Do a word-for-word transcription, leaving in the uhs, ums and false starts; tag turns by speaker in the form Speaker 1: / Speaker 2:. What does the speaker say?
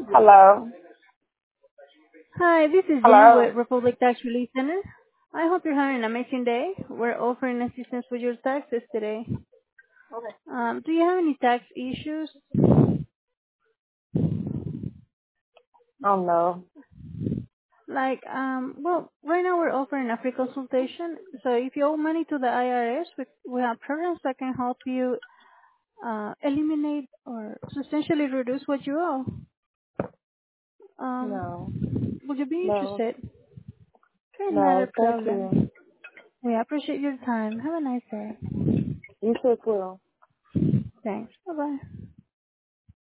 Speaker 1: Hello.
Speaker 2: Hi, this is Gina
Speaker 1: Hello.
Speaker 2: with Republic Tax Relief Center. I hope you're having an amazing day. We're offering assistance with your taxes today. Um, do you have any tax issues?
Speaker 1: Oh no.
Speaker 2: Like, um, well, right now we're offering a free consultation. So if you owe money to the I R S, we, we have programs that can help you uh, eliminate or substantially reduce what you owe.
Speaker 1: No.
Speaker 2: Um, would you be
Speaker 1: No.
Speaker 2: interested? Okay, not a
Speaker 1: No. Thank you.
Speaker 2: problem. We appreciate your time. Have a nice day.
Speaker 1: You too, too.
Speaker 2: Thanks. Bye-bye.